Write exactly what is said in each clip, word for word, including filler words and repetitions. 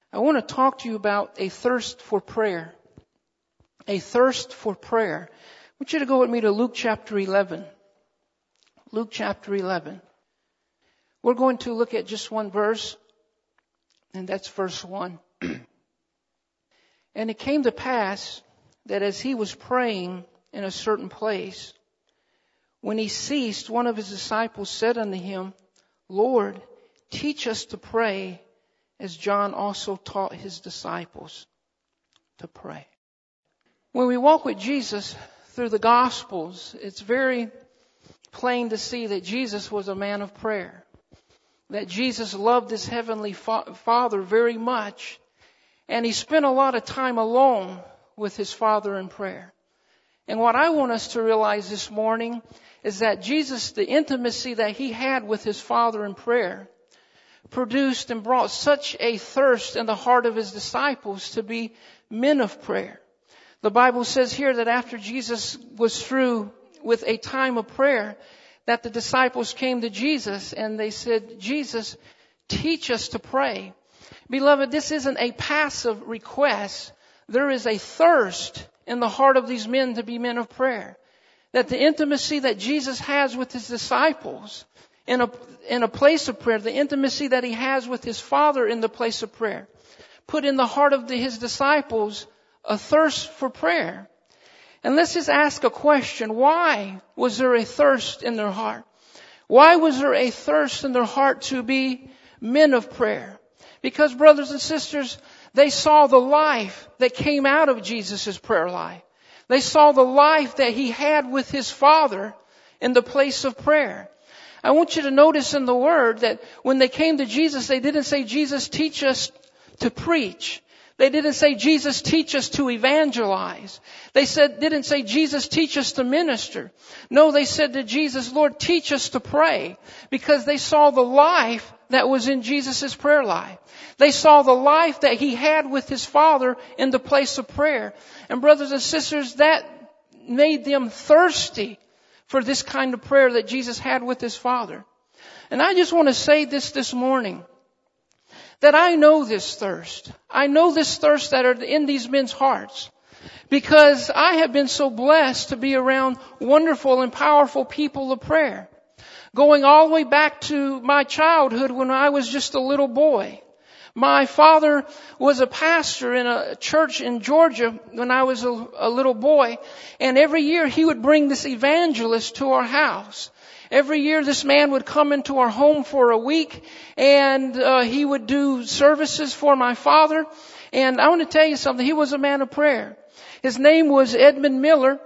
I want to talk to you about a thirst for prayer. A thirst for prayer. I want you to go with me to Luke chapter eleven. Luke chapter eleven. We're going to look at just one verse, and that's verse one. And it came to pass that as he was praying in a certain place, when he ceased, one of his disciples said unto him, Lord, teach us to pray, as John also taught his disciples to pray. When we walk with Jesus through the Gospels, it's very plain to see that Jesus was a man of prayer. That Jesus loved his heavenly fa- Father very much. And he spent a lot of time alone with his Father in prayer. And what I want us to realize this morning is that Jesus, the intimacy that he had with his Father in prayer, produced and brought such a thirst in the heart of his disciples to be men of prayer. The Bible says here that after Jesus was through with a time of prayer, that the disciples came to Jesus and they said, Jesus, teach us to pray. Beloved, this isn't a passive request. There is a thirst in the heart of these men to be men of prayer. That the intimacy that Jesus has with his disciples in a, in a place of prayer, the intimacy that he has with his Father in the place of prayer, put in the heart of the, his disciples a thirst for prayer. And let's just ask a question. Why was there a thirst in their heart? Why was there a thirst in their heart to be men of prayer? Because, brothers and sisters, they saw the life that came out of Jesus' prayer life. They saw the life that he had with his Father in the place of prayer. I want you to notice in the Word that when they came to Jesus, they didn't say, Jesus, teach us to preach. They didn't say, Jesus, teach us to evangelize. They said, didn't say, Jesus, teach us to minister. No, they said to Jesus, Lord, teach us to pray. Because they saw the life that was in Jesus' prayer life. They saw the life that he had with his Father in the place of prayer. And brothers and sisters, that made them thirsty for this kind of prayer that Jesus had with his Father. And I just want to say this this morning. That I know this thirst. I know this thirst that are in these men's hearts. Because I have been so blessed to be around wonderful and powerful people of prayer. Going all the way back to my childhood when I was just a little boy. My father was a pastor in a church in Georgia when I was a, a little boy. And every year he would bring this evangelist to our house. Every year this man would come into our home for a week and uh, he would do services for my father. And I want to tell you something. He was a man of prayer. His name was Edmund Miller.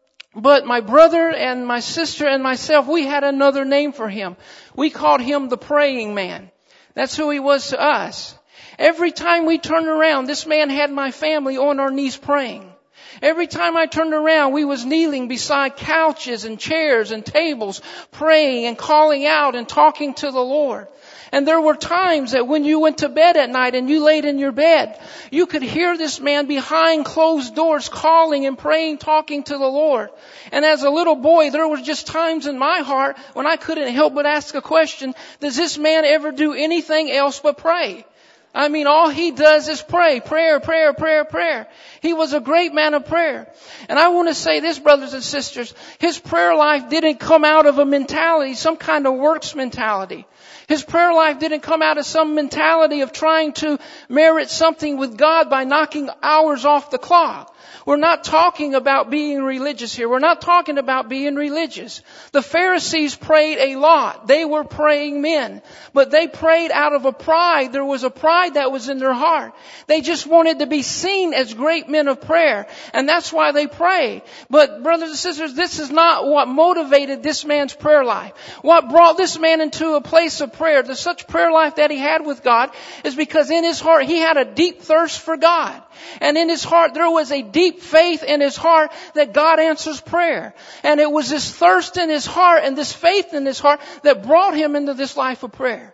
But my brother and my sister and myself, we had another name for him. We called him the praying man. That's who he was to us. Every time we turned around, this man had my family on our knees praying. Every time I turned around, we was kneeling beside couches and chairs and tables, praying and calling out and talking to the Lord. And there were times that when you went to bed at night and you laid in your bed, you could hear this man behind closed doors calling and praying, talking to the Lord. And as a little boy, there were just times in my heart when I couldn't help but ask a question, does this man ever do anything else but pray? I mean, all he does is pray, prayer, prayer, prayer, prayer. He was a great man of prayer. And I want to say this, brothers and sisters, his prayer life didn't come out of a mentality, some kind of works mentality. His prayer life didn't come out of some mentality of trying to merit something with God by knocking hours off the clock. We're not talking about being religious here. We're not talking about being religious. The Pharisees prayed a lot. They were praying men. But they prayed out of a pride. There was a pride that was in their heart. They just wanted to be seen as great men of prayer. And that's why they prayed. But brothers and sisters, this is not what motivated this man's prayer life. What brought this man into a place of prayer, the such prayer life that he had with God, is because in his heart he had a deep thirst for God. And in his heart there was a deep faith in his heart that God answers prayer. And it was this thirst in his heart and this faith in his heart that brought him into this life of prayer.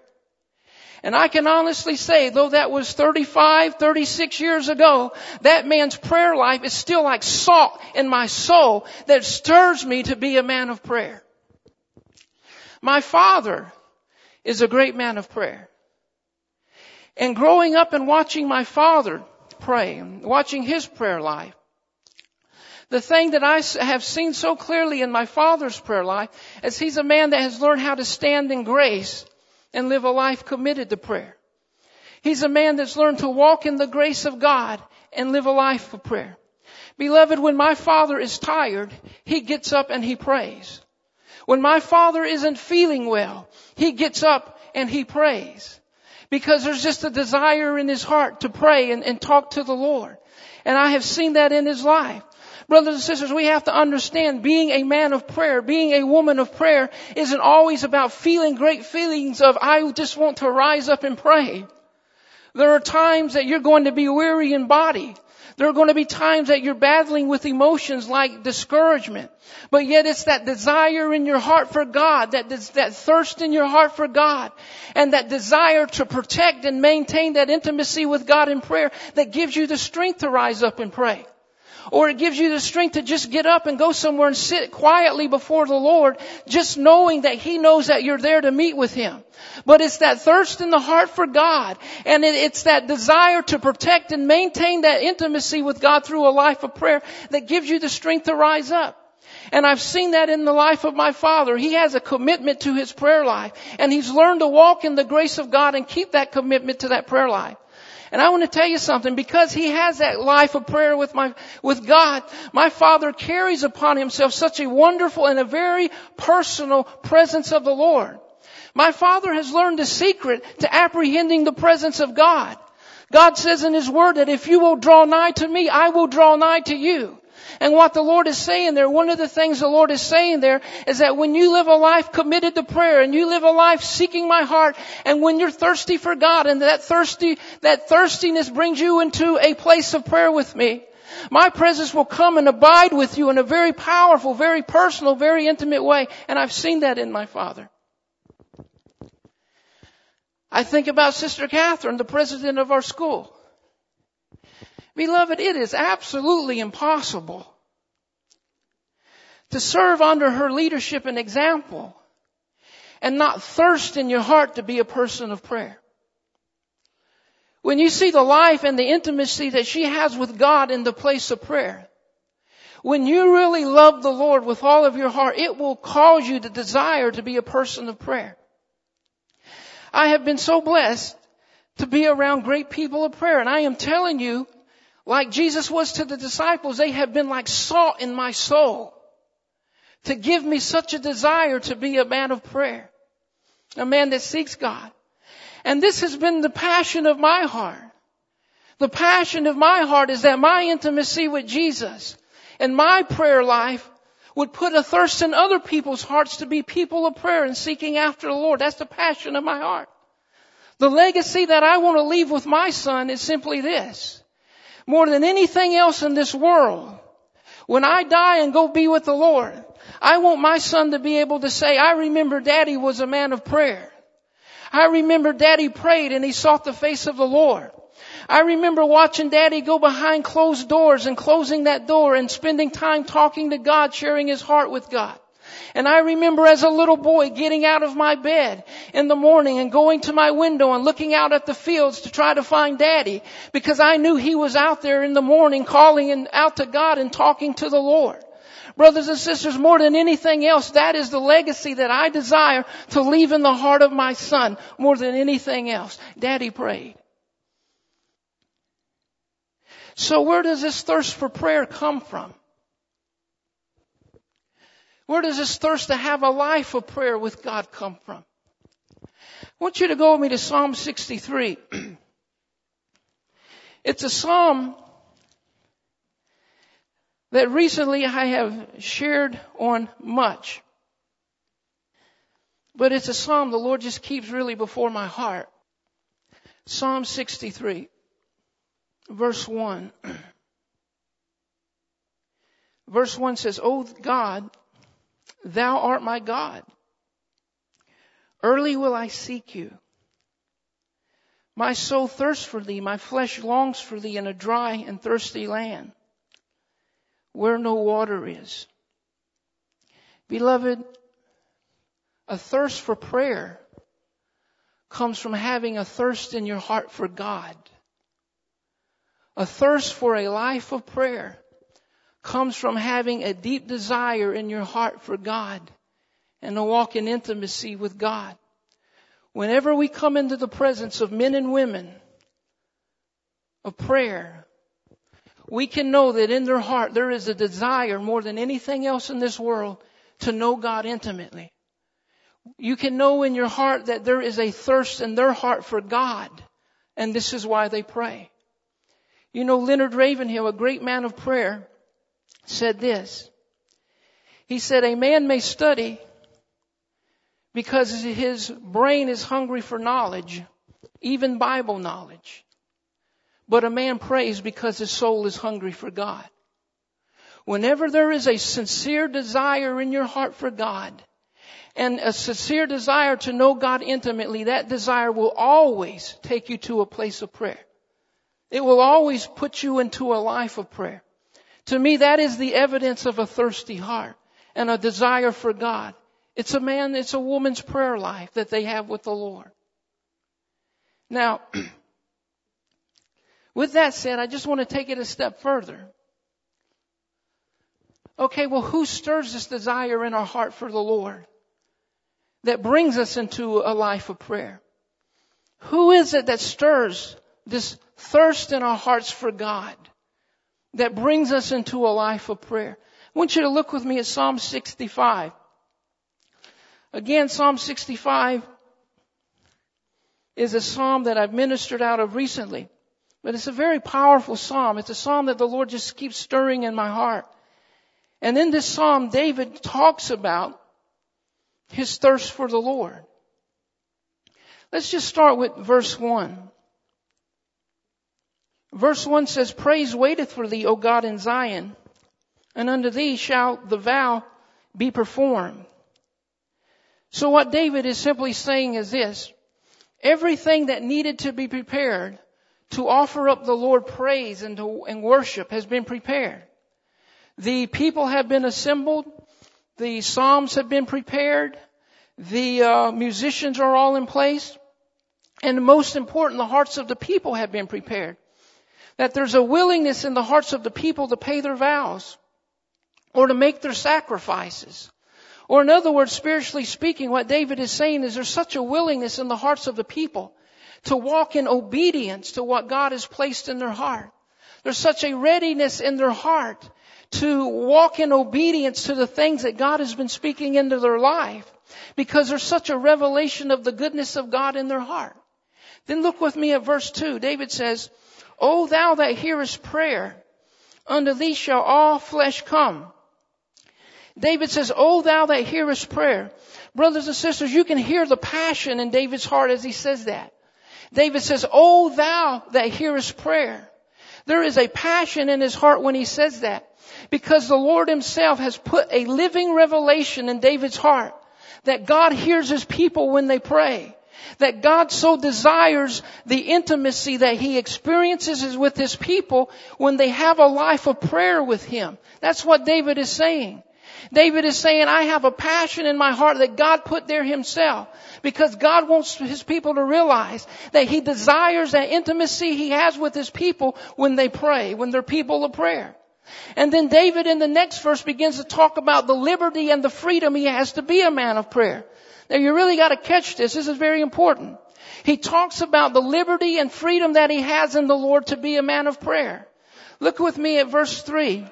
And I can honestly say, though that was thirty-five, thirty-six years ago, that man's prayer life is still like salt in my soul that stirs me to be a man of prayer. My father is a great man of prayer. And growing up and watching my father pray, and watching his prayer life, the thing that I have seen so clearly in my father's prayer life is he's a man that has learned how to stand in grace and live a life committed to prayer. He's a man that's learned to walk in the grace of God and live a life of prayer. Beloved, when my father is tired, he gets up and he prays. When my father isn't feeling well, he gets up and he prays. Because there's just a desire in his heart to pray and, and talk to the Lord. And I have seen that in his life. Brothers and sisters, we have to understand being a man of prayer, being a woman of prayer isn't always about feeling great feelings of, I just want to rise up and pray. There are times that you're going to be weary in body. There are going to be times that you're battling with emotions like discouragement. But yet it's that desire in your heart for God, that, that thirst in your heart for God, and that desire to protect and maintain that intimacy with God in prayer that gives you the strength to rise up and pray. Or it gives you the strength to just get up and go somewhere and sit quietly before the Lord, just knowing that He knows that you're there to meet with Him. But it's that thirst in the heart for God, and it's that desire to protect and maintain that intimacy with God through a life of prayer that gives you the strength to rise up. And I've seen that in the life of my father. He has a commitment to his prayer life, and he's learned to walk in the grace of God and keep that commitment to that prayer life. And I want to tell you something, because he has that life of prayer with my, with God, my father carries upon himself such a wonderful and a very personal presence of the Lord. My father has learned the secret to apprehending the presence of God. God says in His Word that if you will draw nigh to me, I will draw nigh to you. And what the Lord is saying there, one of the things the Lord is saying there is that when you live a life committed to prayer and you live a life seeking my heart, and when you're thirsty for God and that thirsty, that thirstiness brings you into a place of prayer with me, my presence will come and abide with you in a very powerful, very personal, very intimate way. And I've seen that in my father. I think about Sister Catherine, the president of our school. Beloved, it is absolutely impossible to serve under her leadership and example and not thirst in your heart to be a person of prayer. When you see the life and the intimacy that she has with God in the place of prayer, when you really love the Lord with all of your heart, it will cause you the desire to be a person of prayer. I have been so blessed to be around great people of prayer, and I am telling you, like Jesus was to the disciples, they have been like salt in my soul to give me such a desire to be a man of prayer, a man that seeks God. And this has been the passion of my heart. The passion of my heart is that my intimacy with Jesus and my prayer life would put a thirst in other people's hearts to be people of prayer and seeking after the Lord. That's the passion of my heart. The legacy that I want to leave with my son is simply this. More than anything else in this world, when I die and go be with the Lord, I want my son to be able to say, I remember Daddy was a man of prayer. I remember Daddy prayed and he sought the face of the Lord. I remember watching Daddy go behind closed doors and closing that door and spending time talking to God, sharing his heart with God. And I remember as a little boy getting out of my bed in the morning and going to my window and looking out at the fields to try to find Daddy, because I knew he was out there in the morning calling out to God and talking to the Lord. Brothers and sisters, more than anything else, that is the legacy that I desire to leave in the heart of my son more than anything else. Daddy prayed. So where does this thirst for prayer come from? Where does this thirst to have a life of prayer with God come from? I want you to go with me to Psalm sixty-three. It's a psalm that recently I have shared on much. But it's a psalm the Lord just keeps really before my heart. Psalm sixty-three, verse one. Verse one says, O God, Thou art my God. Early will I seek you. My soul thirsts for thee. My flesh longs for thee in a dry and thirsty land where no water is. Beloved, a thirst for prayer comes from having a thirst in your heart for God. A thirst for a life of prayer comes from having a deep desire in your heart for God and to walk in intimacy with God. Whenever we come into the presence of men and women of prayer, we can know that in their heart there is a desire more than anything else in this world to know God intimately. You can know in your heart that there is a thirst in their heart for God, and this is why they pray. You know, Leonard Ravenhill, a great man of prayer, said this. He said, a man may study because his brain is hungry for knowledge, even Bible knowledge. But a man prays because his soul is hungry for God. Whenever there is a sincere desire in your heart for God, and a sincere desire to know God intimately, that desire will always take you to a place of prayer. It will always put you into a life of prayer. To me, that is the evidence of a thirsty heart and a desire for God. It's a man, it's a woman's prayer life that they have with the Lord. Now, with that said, I just want to take it a step further. Okay, well, who stirs this desire in our heart for the Lord that brings us into a life of prayer? Who is it that stirs this thirst in our hearts for God that brings us into a life of prayer? I want you to look with me at Psalm sixty-five. Again, Psalm sixty-five is a psalm that I've ministered out of recently. But it's a very powerful psalm. It's a psalm that the Lord just keeps stirring in my heart. And in this psalm, David talks about his thirst for the Lord. Let's just start with verse one. Verse one says, praise waiteth for thee, O God, in Zion, and unto thee shall the vow be performed. So what David is simply saying is this: everything that needed to be prepared to offer up the Lord praise and, to, and worship has been prepared. The people have been assembled. The psalms have been prepared. The uh, musicians are all in place. And most important, the hearts of the people have been prepared. That there's a willingness in the hearts of the people to pay their vows or to make their sacrifices. Or in other words, spiritually speaking, what David is saying is there's such a willingness in the hearts of the people to walk in obedience to what God has placed in their heart. There's such a readiness in their heart to walk in obedience to the things that God has been speaking into their life, because there's such a revelation of the goodness of God in their heart. Then look with me at verse two. David says, O thou that hearest prayer, unto thee shall all flesh come. David says, O thou that hearest prayer. Brothers and sisters, you can hear the passion in David's heart as he says that. David says, O thou that hearest prayer. There is a passion in his heart when he says that, because the Lord himself has put a living revelation in David's heart that God hears his people when they pray. That God so desires the intimacy that he experiences with his people when they have a life of prayer with him. That's what David is saying. David is saying, I have a passion in my heart that God put there himself, because God wants his people to realize that he desires that intimacy he has with his people when they pray, when they're people of prayer. And then David in the next verse begins to talk about the liberty and the freedom he has to be a man of prayer. Now you really got to catch this. This is very important. He talks about the liberty and freedom that he has in the Lord to be a man of prayer. Look with me at verse three.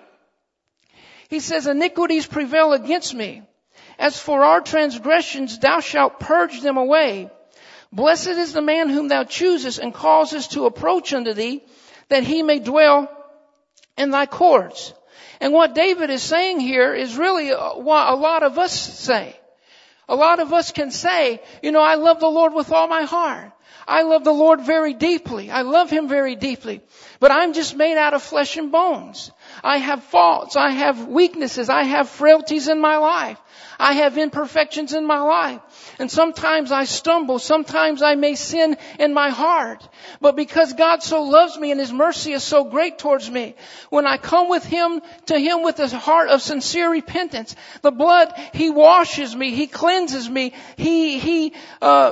He says, iniquities prevail against me. As for our transgressions, thou shalt purge them away. Blessed is the man whom thou choosest and causest to approach unto thee, that he may dwell in thy courts. And what David is saying here is really what a lot of us say. A lot of us can say, you know, I love the Lord with all my heart. I love the Lord very deeply. I love him very deeply. But I'm just made out of flesh and bones. I have faults. I have weaknesses. I have frailties in my life. I have imperfections in my life. And sometimes I stumble. Sometimes I may sin in my heart. But because God so loves me and his mercy is so great towards me, when I come with him, to him with a heart of sincere repentance, the blood, he washes me. He cleanses me. He, he, uh,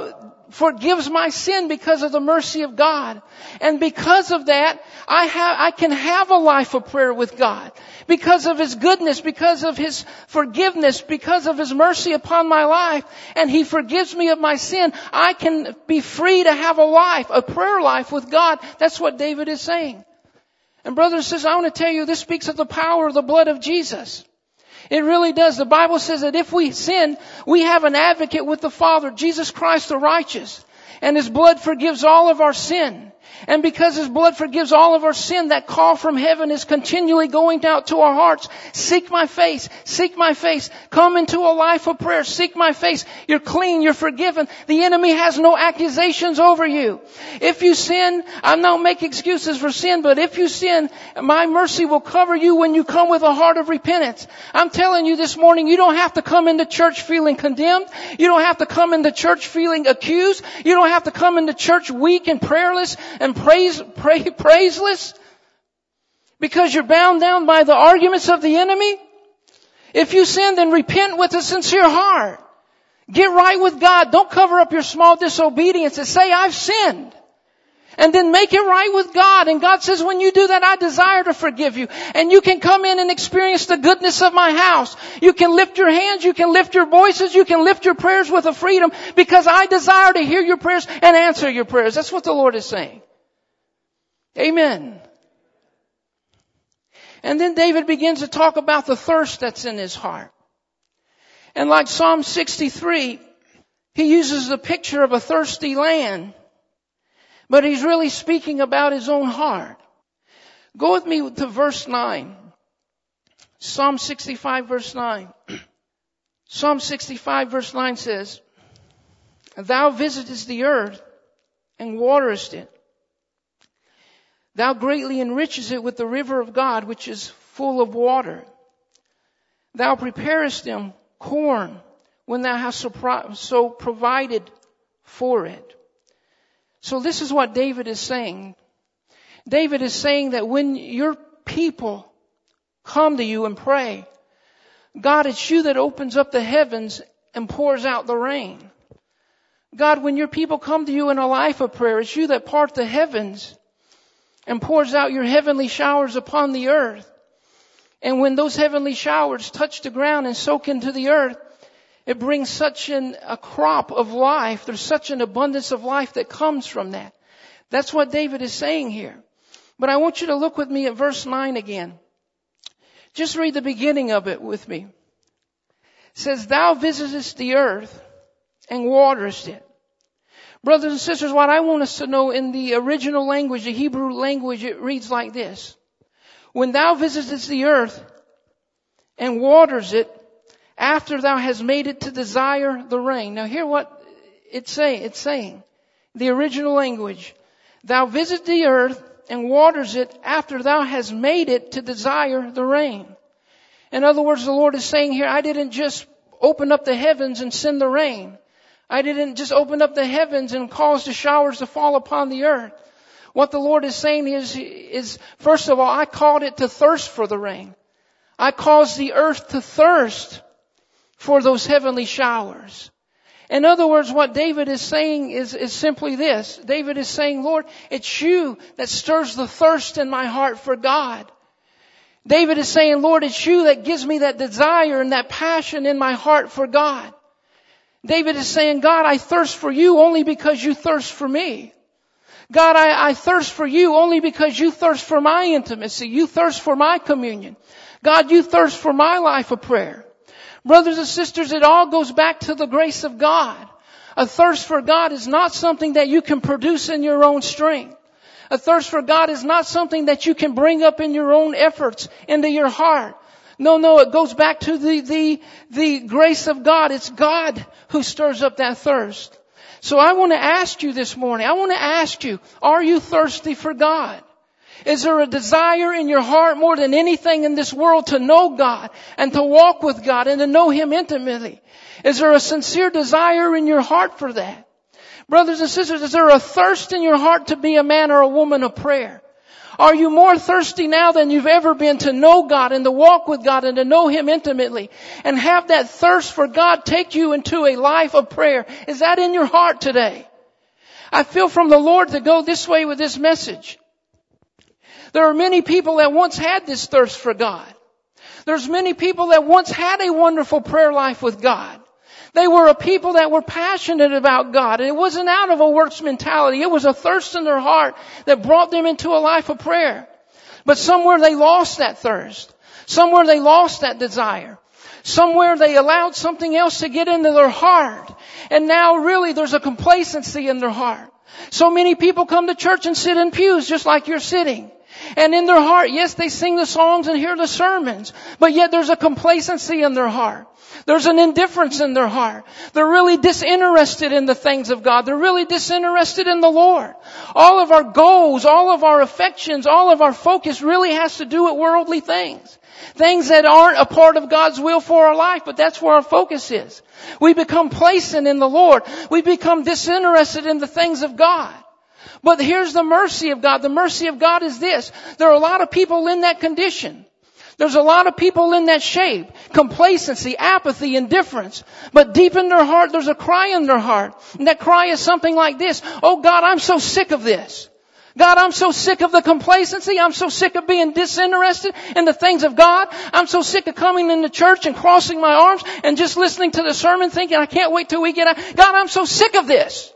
forgives my sin because of the mercy of God. And because of that, I have, I can have a life of prayer with God. Because of His goodness, because of His forgiveness, because of His mercy upon my life, and He forgives me of my sin, I can be free to have a life, a prayer life with God. That's what David is saying. And brothers and sisters, I want to tell you, this speaks of the power of the blood of Jesus. It really does. The Bible says that if we sin, we have an advocate with the Father, Jesus Christ the righteous. And His blood forgives all of our sin. And because His blood forgives all of our sin, that call from heaven is continually going out to our hearts. Seek my face. Seek my face. Come into a life of prayer. Seek my face. You're clean. You're forgiven. The enemy has no accusations over you. If you sin, I don't make excuses for sin, but if you sin, my mercy will cover you when you come with a heart of repentance. I'm telling you this morning, you don't have to come into church feeling condemned. You don't have to come into church feeling accused. You don't have to come into church weak and prayerless and praise, pray, praiseless because you're bound down by the arguments of the enemy. If you sin, then repent with a sincere heart. Get right with God. Don't cover up your small disobedience and say, I've sinned. And then make it right with God. And God says, when you do that, I desire to forgive you. And you can come in and experience the goodness of my house. You can lift your hands. You can lift your voices. You can lift your prayers with a freedom because I desire to hear your prayers and answer your prayers. That's what the Lord is saying. Amen. And then David begins to talk about the thirst that's in his heart. And like Psalm sixty-three, he uses the picture of a thirsty land, but he's really speaking about his own heart. Go with me to verse nine. Psalm sixty-five verse nine. Psalm sixty-five verse nine says, Thou visitest the earth and waterest it. Thou greatly enrichest it with the river of God, which is full of water. Thou preparest them corn when thou hast so provided for it. So this is what David is saying. David is saying that when your people come to you and pray, God, it's you that opens up the heavens and pours out the rain. God, when your people come to you in a life of prayer, it's you that part the heavens and pours out your heavenly showers upon the earth. And when those heavenly showers touch the ground and soak into the earth, it brings such an, a crop of life. There's such an abundance of life that comes from that. That's what David is saying here. But I want you to look with me at verse nine again. Just read the beginning of it with me. It says, Thou visitest the earth and waterest it. Brothers and sisters, what I want us to know in the original language, the Hebrew language, it reads like this. When thou visitest the earth and waters it, after thou hast made it to desire the rain. Now hear what it's saying. It's saying, the original language. Thou visit the earth and waters it after thou hast made it to desire the rain. In other words, the Lord is saying here, I didn't just open up the heavens and send the rain. I didn't just open up the heavens and cause the showers to fall upon the earth. What the Lord is saying is, is first of all, I called it to thirst for the rain. I caused the earth to thirst for those heavenly showers. In other words, what David is saying is, is simply this. David is saying, Lord, it's you that stirs the thirst in my heart for God. David is saying, Lord, it's you that gives me that desire and that passion in my heart for God. David is saying, God, I thirst for you only because you thirst for me. God, I, I thirst for you only because you thirst for my intimacy. You thirst for my communion. God, you thirst for my life of prayer. Brothers and sisters, it all goes back to the grace of God. A thirst for God is not something that you can produce in your own strength. A thirst for God is not something that you can bring up in your own efforts into your heart. No, no, it goes back to the, the, the grace of God. It's God who stirs up that thirst. So I want to ask you this morning, I want to ask you, are you thirsty for God? Is there a desire in your heart more than anything in this world to know God and to walk with God and to know Him intimately? Is there a sincere desire in your heart for that? Brothers and sisters, is there a thirst in your heart to be a man or a woman of prayer? Are you more thirsty now than you've ever been to know God and to walk with God and to know Him intimately and have that thirst for God take you into a life of prayer? Is that in your heart today? I feel from the Lord to go this way with this message. There are many people that once had this thirst for God. There's many people that once had a wonderful prayer life with God. They were a people that were passionate about God. And it wasn't out of a works mentality. It was a thirst in their heart that brought them into a life of prayer. But somewhere they lost that thirst. Somewhere they lost that desire. Somewhere they allowed something else to get into their heart. And now really there's a complacency in their heart. So many people come to church and sit in pews just like you're sitting. And in their heart, yes, they sing the songs and hear the sermons. But yet there's a complacency in their heart. There's an indifference in their heart. They're really disinterested in the things of God. They're really disinterested in the Lord. All of our goals, all of our affections, all of our focus really has to do with worldly things. Things that aren't a part of God's will for our life, but that's where our focus is. We become complacent in the Lord. We become disinterested in the things of God. But here's the mercy of God. The mercy of God is this. There are a lot of people in that condition. There's a lot of people in that shape. Complacency, apathy, indifference. But deep in their heart, there's a cry in their heart. And that cry is something like this. Oh God, I'm so sick of this. God, I'm so sick of the complacency. I'm so sick of being disinterested in the things of God. I'm so sick of coming into church and crossing my arms and just listening to the sermon thinking I can't wait till we get out. God, I'm so sick of this.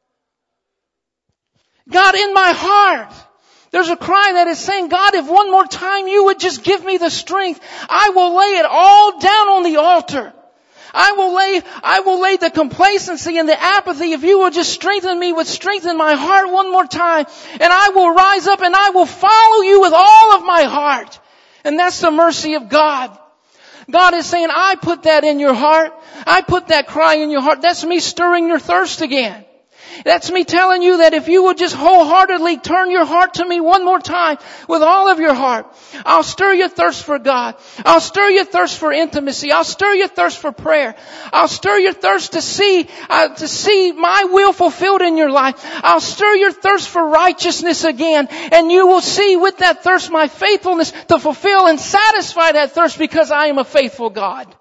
God, in my heart, there's a cry that is saying, God, if one more time you would just give me the strength, I will lay it all down on the altar. I will lay, I will lay the complacency and the apathy if you will just strengthen me with strength in my heart one more time. And I will rise up and I will follow you with all of my heart. And that's the mercy of God. God is saying, I put that in your heart. I put that cry in your heart. That's me stirring your thirst again. That's me telling you that if you will just wholeheartedly turn your heart to me one more time with all of your heart, I'll stir your thirst for God. I'll stir your thirst for intimacy. I'll stir your thirst for prayer. I'll stir your thirst to see, uh, to see my will fulfilled in your life. I'll stir your thirst for righteousness again. And you will see with that thirst my faithfulness to fulfill and satisfy that thirst because I am a faithful God.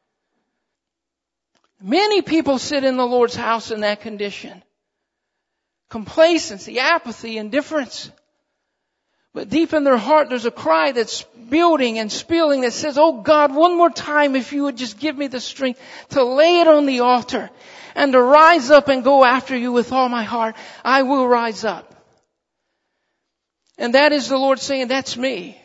Many people sit in the Lord's house in that condition. Complacency, apathy, indifference. But deep in their heart, there's a cry that's building and spilling that says, oh God, one more time, if you would just give me the strength to lay it on the altar and to rise up and go after you with all my heart, I will rise up. And that is the Lord saying, that's me.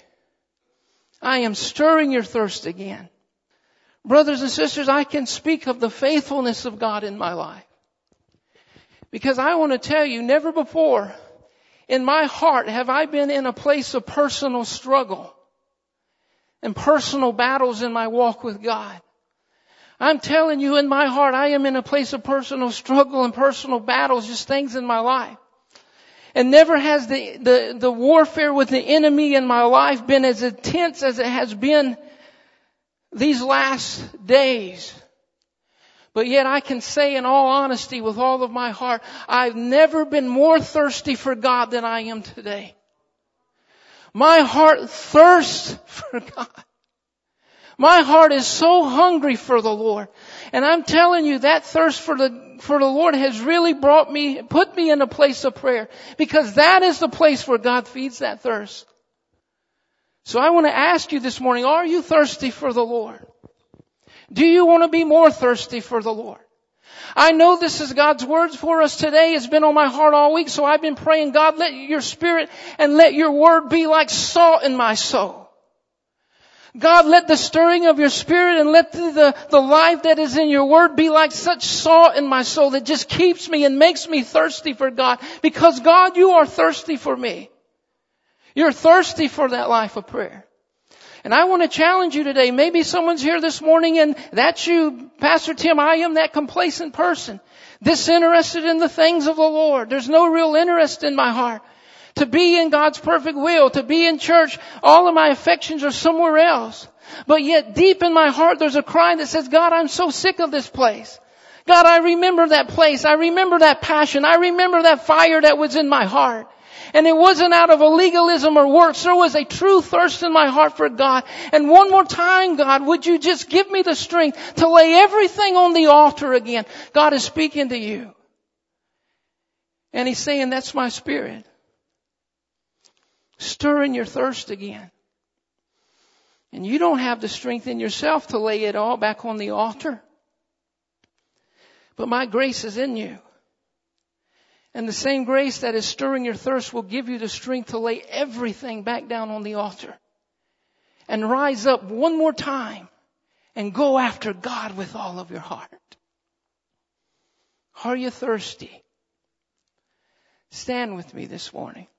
I am stirring your thirst again. Brothers and sisters, I can speak of the faithfulness of God in my life. Because I want to tell you, never before in my heart have I been in a place of personal struggle and personal battles in my walk with God. I'm telling you, in my heart, I am in a place of personal struggle and personal battles, just things in my life. And never has the, the, the warfare with the enemy in my life been as intense as it has been these last days. But yet I can say in all honesty with all of my heart, I've never been more thirsty for God than I am today. My heart thirsts for God. My heart is so hungry for the Lord. And I'm telling you, that thirst for the, for the Lord has really brought me, put me in a place of prayer. Because that is the place where God feeds that thirst. So I want to ask you this morning, are you thirsty for the Lord? Do you want to be more thirsty for the Lord? I know this is God's words for us today. It's been on my heart all week. So I've been praying, God, let your spirit and let your word be like salt in my soul. God, let the stirring of your spirit and let the, the, the life that is in your word be like such salt in my soul that just keeps me and makes me thirsty for God. Because God, you are thirsty for me. You're thirsty for that life of prayer. And I want to challenge you today. Maybe someone's here this morning and that's you, Pastor Tim. I am that complacent person, disinterested in the things of the Lord. There's no real interest in my heart to be in God's perfect will, to be in church. All of my affections are somewhere else. But yet deep in my heart, there's a cry that says, God, I'm so sick of this place. God, I remember that place. I remember that passion. I remember that fire that was in my heart. And it wasn't out of a legalism or works. There was a true thirst in my heart for God. And one more time, God, would you just give me the strength to lay everything on the altar again? God is speaking to you. And he's saying, that's my Spirit. Stirring your thirst again. And you don't have the strength in yourself to lay it all back on the altar. But my grace is in you. And the same grace that is stirring your thirst will give you the strength to lay everything back down on the altar. And rise up one more time and go after God with all of your heart. Are you thirsty? Stand with me this morning.